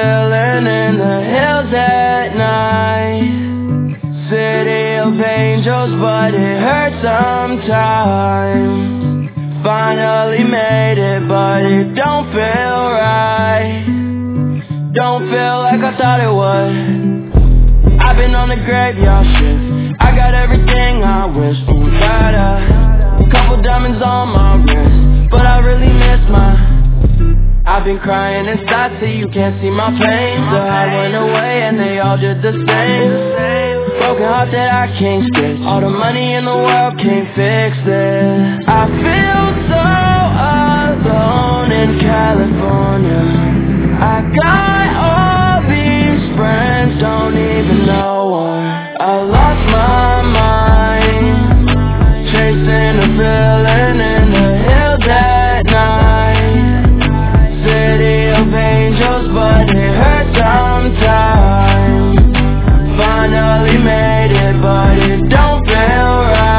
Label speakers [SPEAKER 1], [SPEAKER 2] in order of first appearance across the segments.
[SPEAKER 1] feeling in the hills at night. City of angels, but it hurts sometimes. Finally made it, but it don't feel right. Don't feel like I thought it would. I've been on the graveyard shift. I got everything I wish. Ooh, got a couple diamonds on my wrist, but I really miss I've been crying inside so you can't see my pain. The high went away and they all did the same. Broken heart that I can't fix. All the money in the world can't fix it. I feel so alone in California. I got all these friends, don't even know one. I lost my mind, chasing a feeling in the hills at night. City of angels, but it hurts sometimes. Finally made it, but it don't feel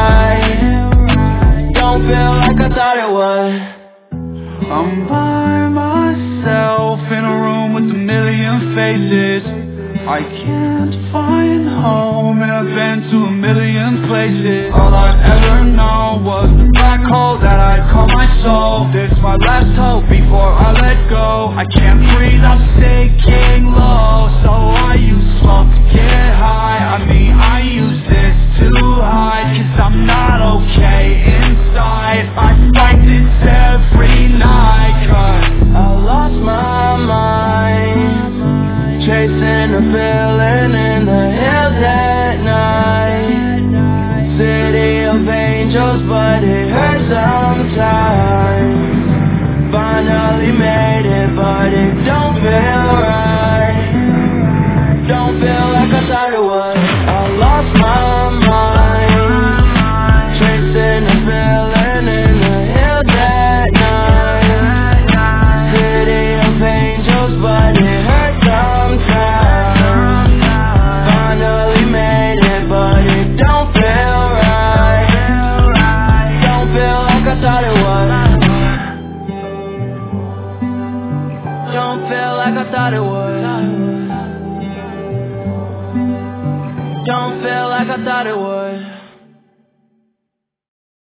[SPEAKER 1] right. Don't feel like I thought it would.
[SPEAKER 2] I'm by myself in a room with a million faces. I can't find home and I've been to a million places. All I ever know was the black hole that I call my soul. This my last hope before I let go. I can't breathe, I'm sinking low. So I use smoke to get high. I mean I use this to hide, cause I'm not okay inside. I fight this every night, cause
[SPEAKER 1] I lost my mind, chasing a feeling in the hills at night. City of angels, but it hurts sometimes. Finally made it, but it don't feel right. Don't feel like I thought it would. I lost my mind, chasing a feeling in the hills at night. City of angels, but it hurts sometimes. Finally made it, but it don't feel right. Don't feel like I thought it would. Don't feel like I thought it would. Don't feel like I thought it would.